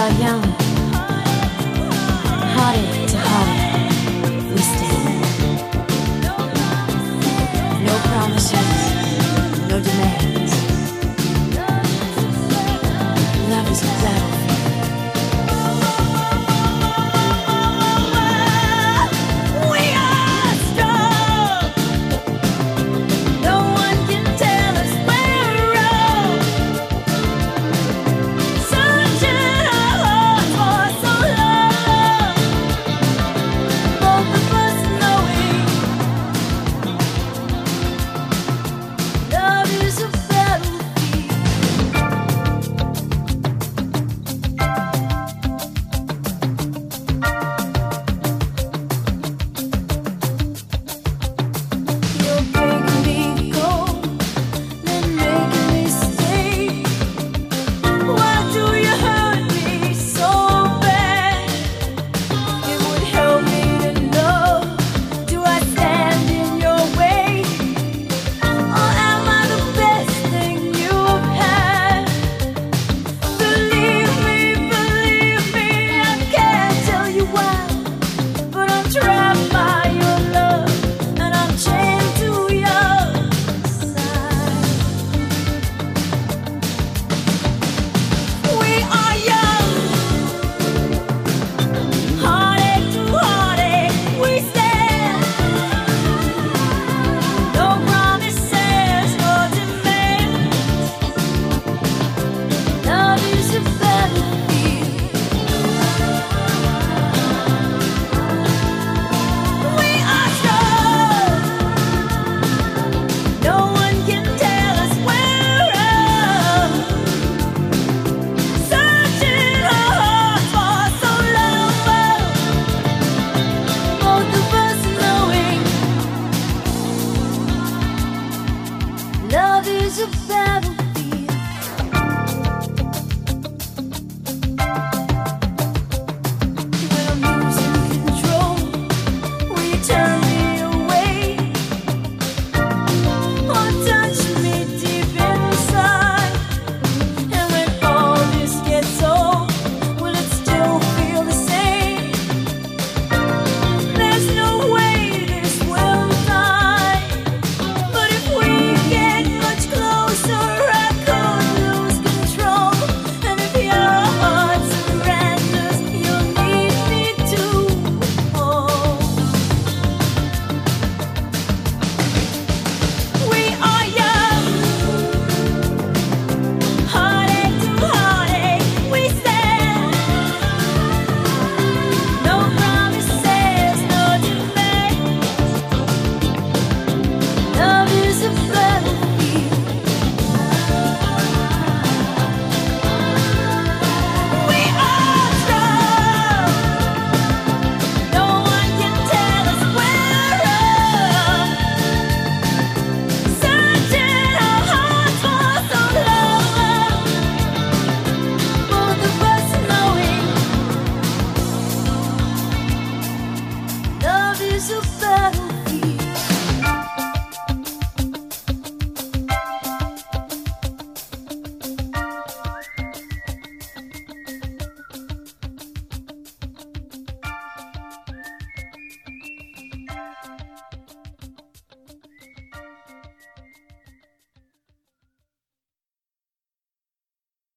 are young, heartache to heartache, we stand. No promises, no demands. Love is a battlefield. Love is a battlefield. When I'm losing control, will you turn me away or touch me deep inside? And when all this gets old, will it still feel the same? There's no way this will die, but if we get much closer, I could lose control. And if your heart surrenders, you'll need me to hold. We are young, heartache to heartache, we stand. No promises, no demands. Love is a battlefield. We are strong. No one can tell us we're wrong. Searching our hearts for so long. Both of us knowing love is a battlefield.